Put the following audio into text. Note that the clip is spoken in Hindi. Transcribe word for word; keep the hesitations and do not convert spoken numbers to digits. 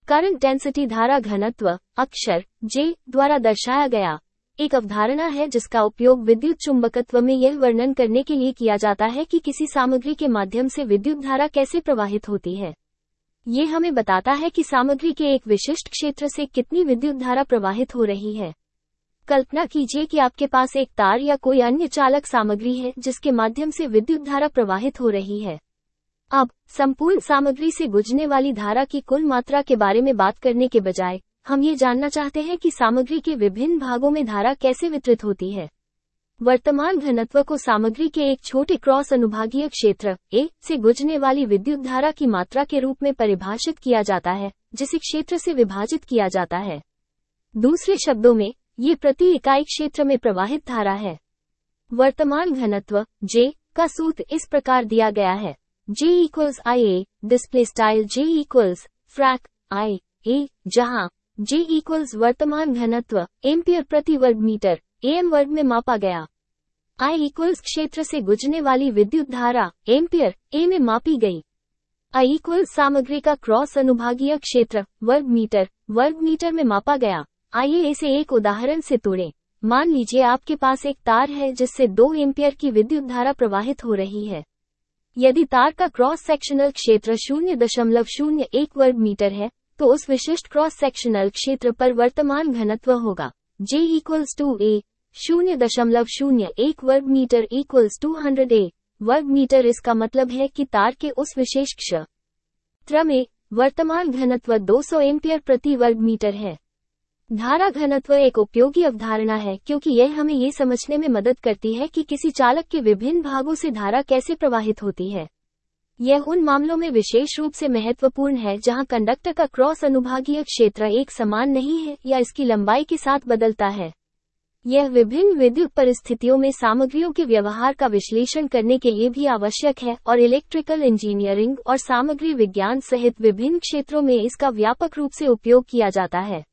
करंट डेंसिटी धारा घनत्व अक्षर J द्वारा दर्शाया गया एक अवधारणा है जिसका उपयोग विद्युत चुंबकत्व में यह वर्णन करने के लिए किया जाता है कि किसी सामग्री के माध्यम से विद्युत धारा कैसे प्रवाहित होती है। ये हमें बताता है कि सामग्री के एक विशिष्ट क्षेत्र से कितनी विद्युत धारा प्रवाहित हो रही है। कल्पना कीजिए कि आपके पास एक तार या कोई अन्य चालक सामग्री है जिसके माध्यम से विद्युत धारा प्रवाहित हो रही है। अब संपूर्ण सामग्री से गुजरने वाली धारा की कुल मात्रा के बारे में बात करने के बजाय हम ये जानना चाहते हैं कि सामग्री के विभिन्न भागों में धारा कैसे वितरित होती है। वर्तमान घनत्व को सामग्री के एक छोटे क्रॉस अनुभागीय क्षेत्र A से गुजरने वाली विद्युत धारा की मात्रा के रूप में परिभाषित किया जाता है, जिसे क्षेत्र से विभाजित किया जाता है। दूसरे शब्दों में, ये प्रति इकाई क्षेत्र में प्रवाहित धारा है। वर्तमान घनत्व J का सूत्र इस प्रकार दिया गया है: J equals I A, display style J equals frac I A, जहां J equals वर्तमान घनत्व एम्पियर प्रति वर्ग मीटर एम वर्ग में मापा गया। I equals क्षेत्र से गुजरने वाली विद्युत धारा एम्पियर ए में मापी गई। I equals सामग्री का क्रॉस अनुभागीय क्षेत्र वर्ग मीटर वर्ग मीटर में मापा गया। आइए इसे एक उदाहरण से तोड़ें। मान लीजिए आपके पास एक तार है जिससे दो एम्पियर की विद्युत धारा प्रवाहित हो रही है। यदि तार का क्रॉस सेक्शनल क्षेत्र शून्य दशमलव शून्य एक वर्ग मीटर है, तो उस विशिष्ट क्रॉस सेक्शनल क्षेत्र पर वर्तमान घनत्व होगा J equals to A, शून्य दशमलव शून्य एक वर्ग metre equals two hundred A वर्ग मीटर। इसका मतलब है कि तार के उस विशेष क्षेत्र में वर्तमान घनत्व दो सौ एम्पियर प्रति वर्ग मीटर है। धारा घनत्व एक उपयोगी अवधारणा है क्योंकि यह हमें ये समझने में मदद करती है कि किसी चालक के विभिन्न भागों से धारा कैसे प्रवाहित होती है। यह उन मामलों में विशेष रूप से महत्वपूर्ण है जहां कंडक्टर का क्रॉस अनुभागीय क्षेत्र एक समान नहीं है या इसकी लंबाई के साथ बदलता है। यह विभिन्न विद्युत परिस्थितियों में सामग्रियों के व्यवहार का विश्लेषण करने के लिए भी आवश्यक है और इलेक्ट्रिकल इंजीनियरिंग और सामग्री विज्ञान सहित विभिन्न क्षेत्रों में इसका व्यापक रूप से उपयोग किया जाता है।